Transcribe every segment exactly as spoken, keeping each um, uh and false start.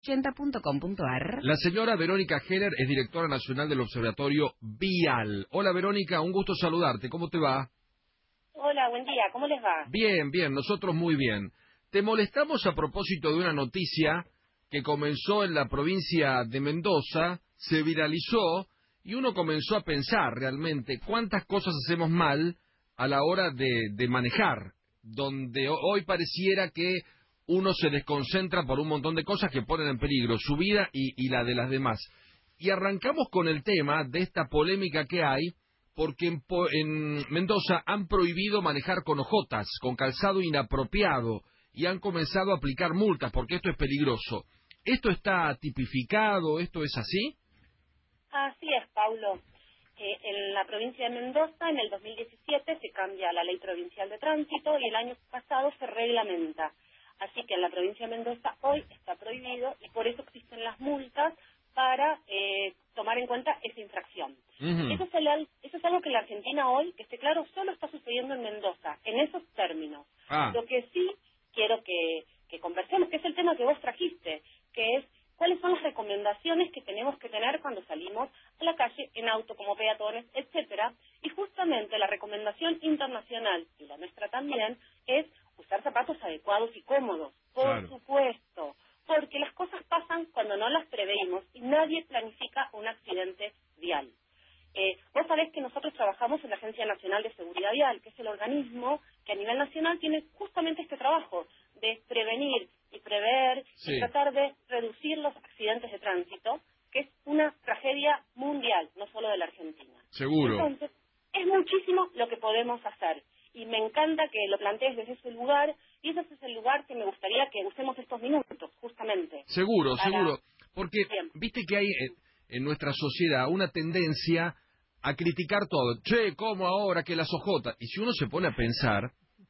ochenta punto com punto ar. La señora Verónica Heller es directora nacional del Observatorio Vial. Hola Verónica, un gusto saludarte. ¿Cómo te va? Hola, buen día. ¿Cómo les va? Bien, bien, nosotros muy bien. Te molestamos a propósito de una noticia que comenzó en la provincia de Mendoza, se viralizó y uno comenzó a pensar realmente cuántas cosas hacemos mal a la hora de, de manejar, donde hoy pareciera que uno se desconcentra por un montón de cosas que ponen en peligro su vida y, y la de las demás. Y arrancamos con el tema de esta polémica que hay, porque en, en Mendoza han prohibido manejar con ojotas, con calzado inapropiado, y han comenzado a aplicar multas, porque esto es peligroso. ¿Esto está tipificado? ¿Esto es así? Así es, Paulo. Eh, en la provincia de Mendoza, en el dos mil diecisiete, se cambia la ley provincial de tránsito y el año pasado se reglamenta. Así que en la provincia de Mendoza hoy está prohibido y por eso existen las multas para eh, tomar en cuenta esa infracción. Uh-huh. Eso, es el, eso es algo que en la Argentina hoy, que esté claro, solo está sucediendo en Mendoza, en esos términos. Ah. Lo que sí quiero que, que conversemos, que es el tema que vos trajiste, que es cuáles son las recomendaciones que tenemos que tener cuando salimos a la calle, en auto, como peatones, etcétera. Y justamente la recomendación internacional, y la nuestra también, es usar zapatos adecuados y cómodos, por claro. supuesto, porque las cosas pasan cuando no las preveímos y nadie planifica un accidente vial. Eh, vos sabés que nosotros trabajamos en la Agencia Nacional de Seguridad Vial, que es el organismo que a nivel nacional tiene justamente este trabajo de prevenir y prever sí. y tratar de reducir los accidentes de tránsito, que es una tragedia mundial, no solo de la Argentina. Seguro. Entonces, es muchísimo lo que podemos hacer. Y me encanta que lo plantees desde ese lugar, y ese es el lugar que me gustaría que usemos estos minutos, justamente. Seguro, para... seguro. Porque Bien. viste que hay en, en nuestra sociedad una tendencia a criticar todo. Che, ¿cómo ahora que las ojotas? Y si uno se pone a pensar,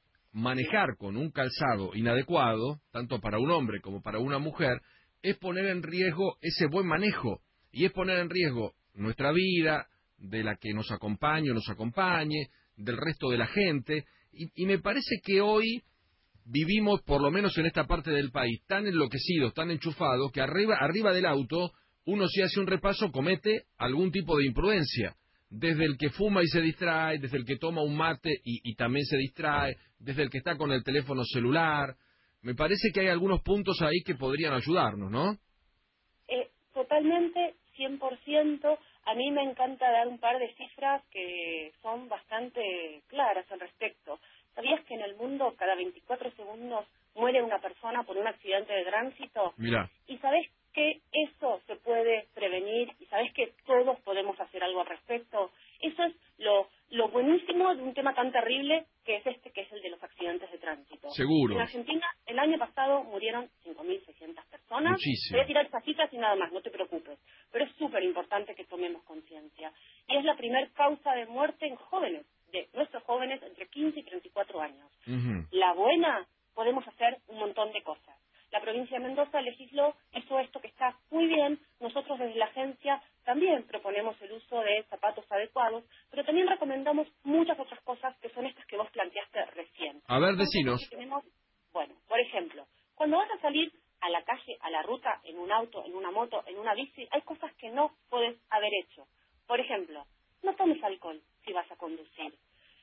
manejar con un calzado inadecuado, tanto para un hombre como para una mujer, es poner en riesgo ese buen manejo. Y es poner en riesgo nuestra vida, de la que nos acompañe o nos acompañe, del resto de la gente, y, y me parece que hoy vivimos, por lo menos en esta parte del país, tan enloquecidos, tan enchufados, que arriba, arriba del auto, uno si hace un repaso comete algún tipo de imprudencia, desde el que fuma y se distrae, desde el que toma un mate y, y también se distrae, desde el que está con el teléfono celular. Me parece que hay algunos puntos ahí que podrían ayudarnos, ¿no? Eh, totalmente, cien por ciento. A mí me encanta dar un par de cifras que son bastante claras al respecto. ¿Sabías que en el mundo cada veinticuatro segundos muere una persona por un accidente de tránsito? Mira. ¿Y sabés que eso se puede prevenir? ¿Y sabés que todos podemos hacer algo al respecto? Eso es lo, lo buenísimo de un tema tan terrible que es este, que es el de los accidentes de tránsito. Seguro. En Argentina, el año pasado murieron cinco mil seiscientas personas. Muchísimo. Voy a tirar esas cifras y nada más, no te preocupes. Pero es súper importante que tomemos conciencia. Y es la primer causa de muerte en jóvenes, de nuestros jóvenes entre quince y treinta y cuatro años. Uh-huh. La buena, podemos hacer un montón de cosas. La provincia de Mendoza legisló, hizo esto que está muy bien. Nosotros desde la agencia también proponemos el uso de zapatos adecuados, pero también recomendamos muchas otras cosas que son estas que vos planteaste recién. A ver, decinos. Tenemos, bueno, por ejemplo, cuando vas a salir a la calle, a la ruta, en un auto, en una moto, en una bici, hay cosas que no puedes haber hecho. Por ejemplo, no tomes alcohol si vas a conducir.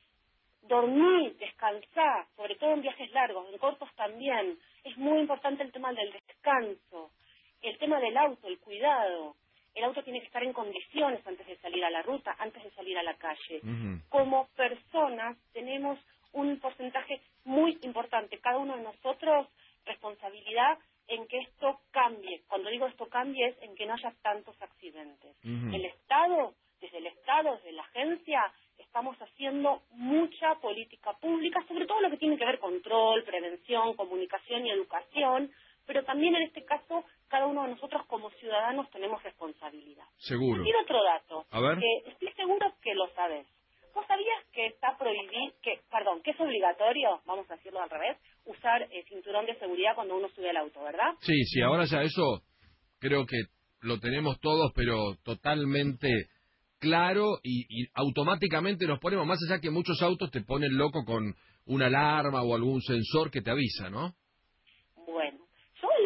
Dormir, descansar, sobre todo en viajes largos, en cortos también. Es muy importante el tema del descanso, el tema del auto, el cuidado. El auto tiene que estar en condiciones antes de salir a la ruta, antes de salir a la calle. Uh-huh. Como personas tenemos un porcentaje muy importante, cada uno de nosotros, responsabilidad en que esto cambie. Cuando digo esto cambie es en que no haya tantos accidentes. Uh-huh. El Estado, desde el Estado, desde la agencia, estamos haciendo mucha política pública, sobre todo lo que tiene que ver control, prevención, comunicación y educación, pero también en este caso cada uno de nosotros como ciudadanos tenemos responsabilidad. Seguro. Y otro dato, a ver. que estoy seguro que lo sabés. ¿Vos sabías que está prohibido, que, perdón, que es obligatorio, vamos a decirlo al revés, usar eh, cinturón de seguridad cuando uno sube al auto, ¿verdad? Sí, sí, ahora ya eso creo que lo tenemos todos, pero totalmente claro y, y automáticamente nos ponemos, más allá que muchos autos te ponen loco con una alarma o algún sensor que te avisa, ¿no? Bueno, yo en la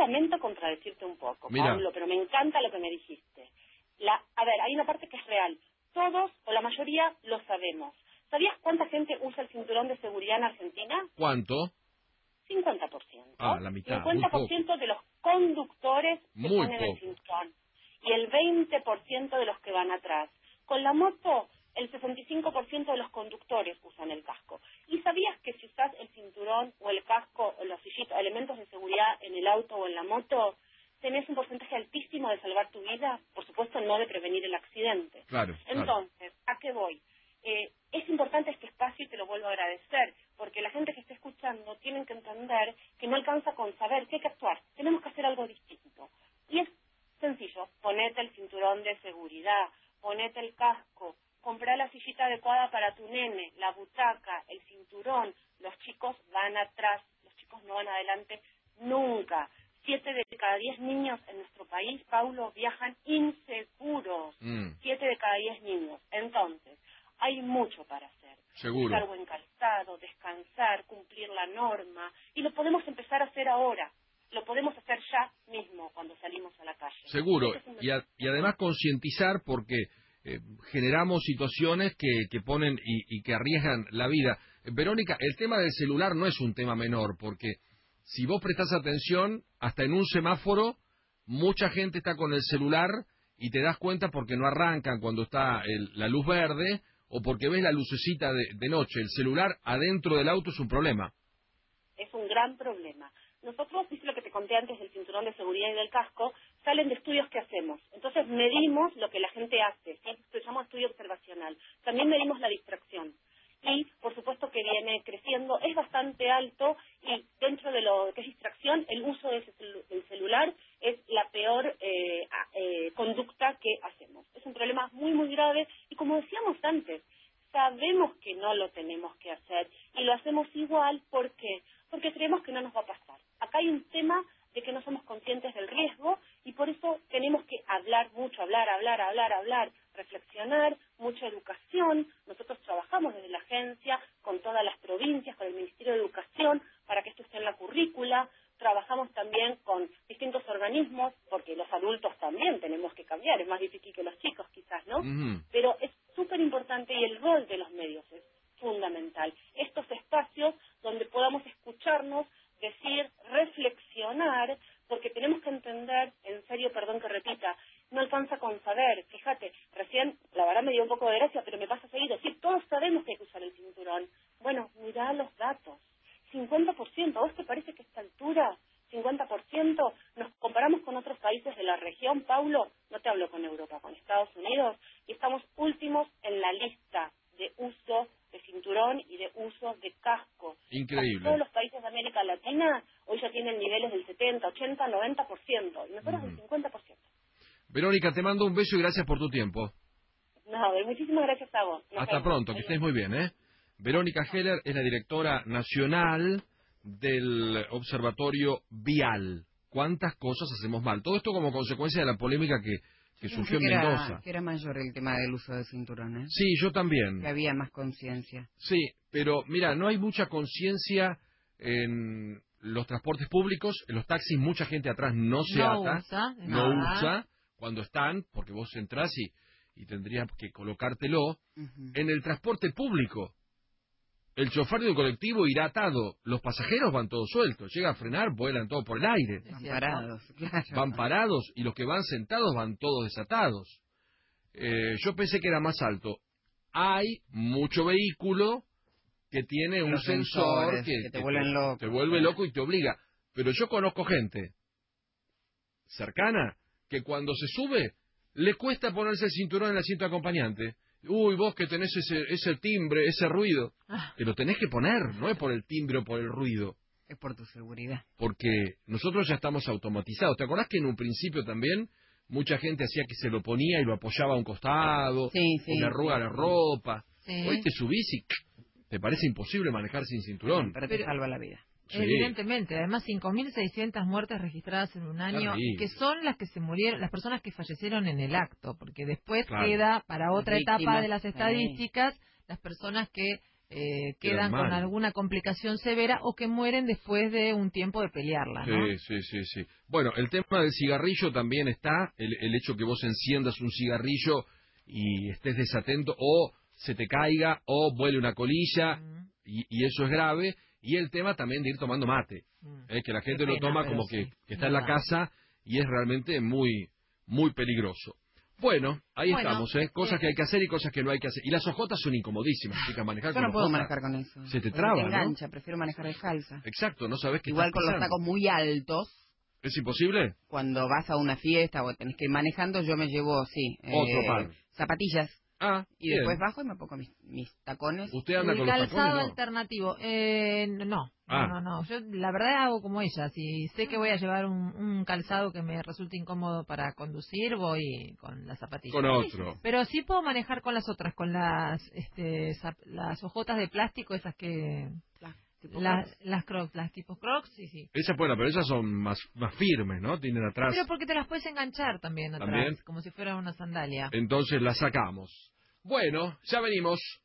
lamento contradecirte un poco, Mira. Pablo, pero me encanta lo que me dijiste. La, a ver, hay una parte que es real. Todos, o la mayoría, lo sabemos. ¿Sabías cuánta gente usa el cinturón de seguridad en Argentina? ¿Cuánto? cincuenta por ciento. Ah, la mitad, cincuenta por ciento de los conductores que muy ponen poco. el cinturón. Y el veinte por ciento de los que van atrás. Con la moto, el sesenta y cinco por ciento de los conductores usan el casco. ¿Y sabías que si usas el cinturón o el casco o los sillitos, elementos de seguridad en el auto o en la moto, tenés un porcentaje altísimo de salvar tu vida? Por supuesto, no de prevenir el accidente. Claro, claro. Entonces, ¿a qué voy? Eh, es importante este espacio y te lo vuelvo a agradecer, porque la gente que está escuchando tiene que entender que no alcanza con saber que hay que actuar. Tenemos que hacer algo distinto. Y es sencillo, ponete el cinturón de seguridad, ponete el casco, comprá la sillita adecuada para tu nene, la butaca, el cinturón. Los chicos van atrás, los chicos no van adelante nunca. Siete de cada diez niños en nuestro país, Paulo, viajan inseguros. Mm. Siete de cada diez niños. Entonces, hay mucho para hacer. Seguro. Usar buen calzado, descansar, cumplir la norma. Y lo podemos empezar a hacer ahora. Lo podemos hacer ya mismo cuando salimos a la calle. Seguro. Este es un Y, a- y además concientizar porque eh, generamos situaciones que, que ponen y, y que arriesgan la vida. Eh, Verónica, el tema del celular no es un tema menor, porque si vos prestás atención, hasta en un semáforo, mucha gente está con el celular y te das cuenta porque no arrancan cuando está el- la luz verde o porque ves la lucecita de, de noche. El celular adentro del auto es un problema. Es un gran problema. Nosotros, viste lo que te conté antes del cinturón de seguridad y del casco, salen de estudios que hacemos. Entonces medimos lo que la gente hace, ¿sí? Esto se llama estudio observacional. También medimos la distracción. Y, por supuesto, que viene creciendo, es bastante alto y dentro de lo que es distracción, el uso del celu- del celular es la peor eh, a- eh, conducta que hacemos. Es un problema muy, muy grave y, como decíamos antes, sabemos que no lo tenemos que hacer y lo hacemos igual. ¿Por qué? Porque creemos que no nos va a pasar. Acá hay un tema de que no somos conscientes del riesgo y por eso tenemos que hablar mucho, hablar, hablar, hablar, hablar, reflexionar, mucha educación. Nosotros trabajamos desde la agencia con todas las provincias, con el Ministerio de Educación, para que esto esté en la currícula. Trabajamos también con distintos organismos, porque los adultos también tenemos que cambiar, es más difícil que los chicos quizás, ¿no? Ujú. Pero es súper importante y el rol de los medios es fundamental. Estos espacios donde podamos escucharnos, decir, reflexionar, porque tenemos que entender, en serio, perdón que repita, no alcanza con saber. Fíjate, recién, la verdad me dio un poco de gracia, pero me pasa seguido. Sí, todos sabemos que hay que usar el cinturón. Bueno, mirá los datos. cincuenta por ciento, ¿a vos te parece que a esta altura, cincuenta por ciento, nos comparamos con otros países de la región, Paulo? No te hablo con Europa, con Estados Unidos, y estamos últimos en la lista de uso de cinturón y de uso de casco. Increíble. Casi todos los países de América Latina hoy ya tienen niveles del setenta, ochenta, noventa por ciento, y nosotros Ujú. del cincuenta por ciento. Verónica, te mando un beso y gracias por tu tiempo. No, y muchísimas gracias a vos. Nos Hasta vemos. pronto, que Adiós. estés muy bien, ¿eh? Verónica Heller es la directora nacional del Observatorio Vial. ¿Cuántas cosas hacemos mal? Todo esto como consecuencia de la polémica que, que Yo surgió pensé en que era, Mendoza. que era mayor el tema del uso del cinturón, ¿eh? Sí, yo también. Que había más conciencia. Sí, pero mira, no hay mucha conciencia en los transportes públicos, en los taxis mucha gente atrás no se No ata, usa, no nada. usa cuando están, porque vos entrás y, y tendrías que colocártelo. Ujú. En el transporte público, el chofer de un colectivo irá atado, los pasajeros van todos sueltos, llega a frenar, vuelan todos por el aire, Es Van cierto. parados, claro. van parados y los que van sentados van todos desatados. Eh, yo pensé que era más alto. Hay mucho vehículo que tiene un Los sensor sensores que, que te vuelven loco. te vuelve Claro. loco y te obliga. Pero yo conozco gente cercana que cuando se sube le cuesta ponerse el cinturón en el asiento de acompañante. Uy, vos que tenés ese, ese timbre, ese ruido. Ah. Te lo tenés que poner, no es por el timbre o por el ruido. Es por tu seguridad. Porque nosotros ya estamos automatizados. ¿Te acordás que en un principio también mucha gente hacía que se lo ponía y lo apoyaba a un costado, Sí, sí, o le arruga sí, la sí. ropa? Sí. Hoy te subís y te parece imposible manejar sin cinturón. Pero te Pero- salva la vida. Sí. Evidentemente, además cinco mil seiscientas muertes registradas en un año, Terrible. que son las que se murieron, las personas que fallecieron en el acto, porque después Claro. queda para otra Víctimas, etapa de las sí. estadísticas las personas que eh, Quedan quedan con mal. alguna complicación severa o que mueren después de un tiempo de pelearla, ¿no? Sí, sí, sí, sí. Bueno, el tema del cigarrillo también está, el, el hecho que vos enciendas un cigarrillo y estés desatento, o se te caiga, o vuele una colilla, Mm, y, y eso es grave. Y el tema también de ir tomando mate, mm. eh, que la Qué gente lo pena, toma pero como que, sí, que está en la verdad. casa y es realmente muy, muy peligroso. Bueno, ahí Bueno, estamos, ¿eh? Cosas eh, que hay que hacer y cosas que no hay que hacer. Y las ojotas son incomodísimas, chicas, manejar Yo con no puedo ojota. manejar con eso. Se te porque traba, te ¿no? engancha, prefiero manejar descalza. Exacto, no sabes qué Igual estás con los pisando. tacos muy altos, ¿Es imposible? cuando vas a una fiesta o tenés que ir manejando, yo me llevo, sí, Otro eh, par. zapatillas. Ah, Y bien. después bajo y me pongo mis, mis tacones. ¿Usted anda el con los calzado tacones, no? alternativo, eh, no, Ah. no, no, no. Yo la verdad hago como ella. Si sé que voy a llevar un, un calzado que me resulte incómodo para conducir, voy con las zapatillas. Con otro. Pero sí puedo manejar con las otras, con las, este, zap- las hojotas de plástico, esas que, Las tipo las, Crocs. las crocs, las tipos crocs, sí, sí. Esas, bueno, pero esas son más, más firmes, ¿no? Tienen atrás. Pero porque te las puedes enganchar también atrás, ¿También? como si fuera una sandalia. Entonces las sacamos. Bueno, ya venimos.